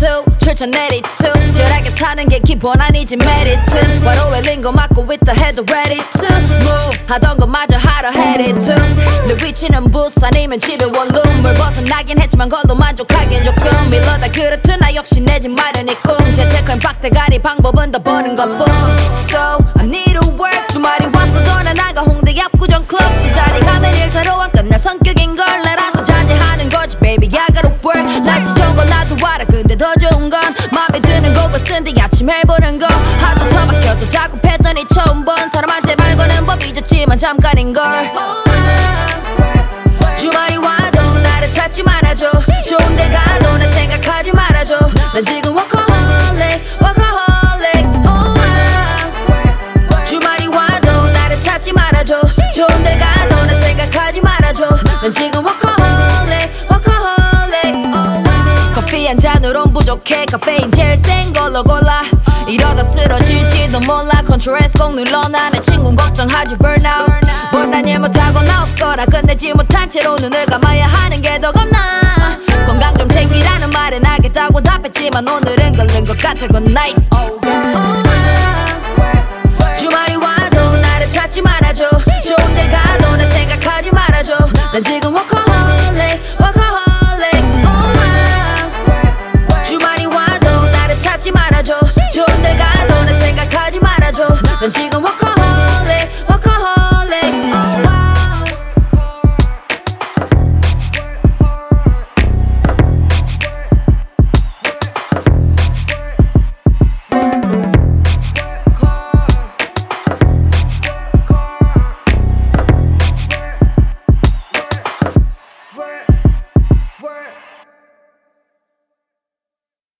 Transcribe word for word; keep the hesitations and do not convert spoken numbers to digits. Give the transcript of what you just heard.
투 출처 내리 투 절하게 사는 게 기본 아니지 메리트 와로에 링거 맞고 있다 해도 ready to move 하던 것마저 하러 headed to 내 위치는 부스 아니면 집에 원룸을 벗어나긴 했지만 걸로 만족하긴 조금 밀러다 그렇듯 나 역시 내 집 마련이 꿈 재테크엔 빡대가리 방법은 더 버는 것뿐 So I need to work 주말이 왔어도 난 나가 홍대 압구정 클럽 술자리 가면 일차로 안 끝날 성격인걸 나라서 자제하는 거지 baby I gotta work 날씨 좋은 건 나도 알아 근데 더 좋은 건 맘에 드는 거 벗은데 아침 해보는 거 하도 처박혀서 자꾸 패더니 처음 본 사람한테 말고는 법 잊었지만 잠깐인걸 주말이 와도 나를 찾지 말아줘 좋은 데 가도 날 생각하지 말아줘 난 지금 workaholic workaholic oh, 주말이 와도 나를 찾지 말아줘 좋은 데 가도 날 생각하지 말아줘 난 지금 workaholic workaholic oh, 커피 한 잔으론 부족해 카페인 제일 센 걸로 골라 이러다 쓰러질지도 몰라 컨트롤 S 꼭 눌러놔 내 친구는 걱정하지 burnout 못하니 못하고 나 없거나 끝내지 못한 채로 눈을 감아야 하는 게 더 겁나 건강 좀 챙기라는 말엔 알겠다고 답했지만 오늘은 걸린 것 같아 good night oh, 주말이 와도 나를 찾지 말아줘 좋은 데 가도 날 생각하지 말아줘 난 지금 workaholic workaholic oh, 주말이 와도 나를 찾지 말아줘 좋은 데 가도 날 생각하지 말아줘 난 지금 workaholic